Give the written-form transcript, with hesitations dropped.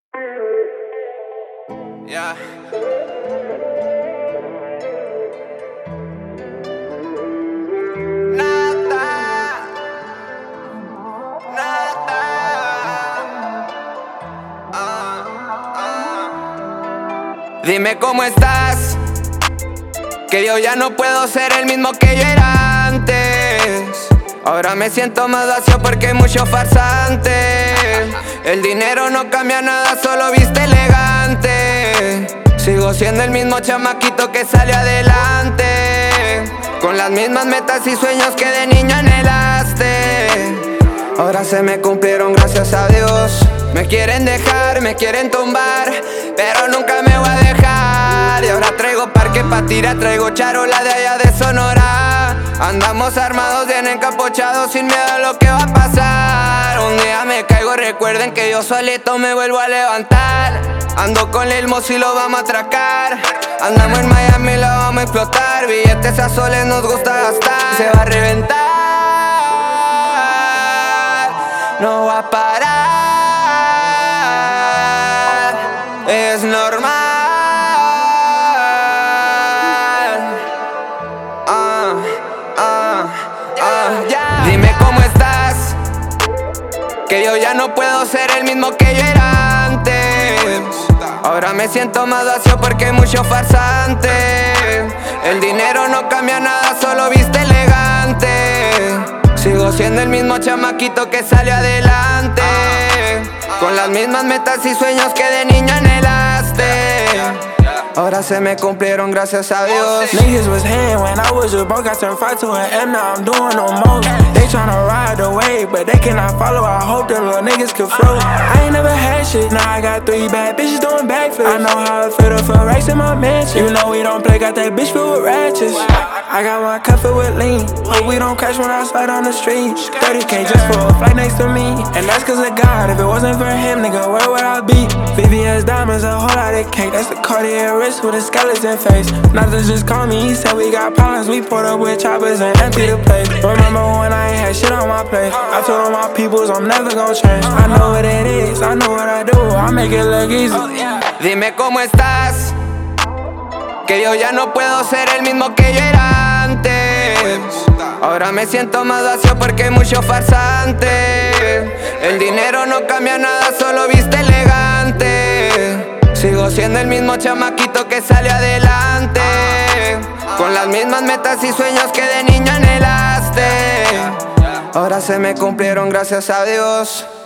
Yeah. Nada, nada. Dime cómo estás, que yo ya no puedo ser el mismo que yo era antes. Ahora me siento más vacío porque hay mucho farsante. El dinero no cambia nada, solo viste elegante. Sigo siendo el mismo chamaquito que sale adelante, con las mismas metas y sueños que de niño anhelaste. Ahora se me cumplieron, gracias a Dios. Me quieren dejar, me quieren tumbar, pero nunca me voy a dejar. Y ahora traigo parque pa' tirar, traigo charola de allá de Sonora. Andamos armados, bien encapuchados, sin miedo a lo que va a pasar. Un día me caigo, recuerden que yo solito me vuelvo a levantar. Ando con Lil Mos y lo vamos a atracar. Andamos en Miami, lo vamos a explotar. Billetes a soles nos gusta gastar. Se va a reventar, no va a parar, es normal. Yeah. Dime cómo estás, que yo ya no puedo ser el mismo que yo era antes. Ahora me siento más vacío porque hay mucho farsante. El dinero no cambia nada, solo viste elegante. Sigo siendo el mismo chamaquito que sale adelante, con las mismas metas y sueños que de niño anhelaste. Ahora se me cumplieron, gracias a Dios. Niggas was hating when I was just broke. I turned 5 to an M, now I'm doing no more. They tryna ride the wave, but they cannot follow. I hope them little niggas can float. I ain't never had shit, now I got 3 bad bitches doing backflips. I know how it feel to feel racks in my mansion. You know we don't play, got that bitch filled with ratchets. I got my cup filled with lean, hope we don't crash when I slide on the street. 30K just for a flight next to me, and that's cause of God. If it wasn't for him, nigga, where would I be? VVS diamonds, a whole lot of cake. That's the Cartier wrist with a skeleton face. Not to just call me, he said we got problems. We pulled up with choppers and empty the place. Remember when I ain't had shit on my plate? I told all my peoples I'm never gon' change. I know what it is, I know what I do, I make it look easy. Dime cómo estás, que yo ya no puedo ser el mismo que yo era antes. Ahora me siento más vacío porque hay mucho farsante. El dinero no cambia nada, solo viste elegante. Sigo siendo el mismo chamaquito que sale adelante, con las mismas metas y sueños que de niño anhelaste. Ahora se me cumplieron, gracias a Dios.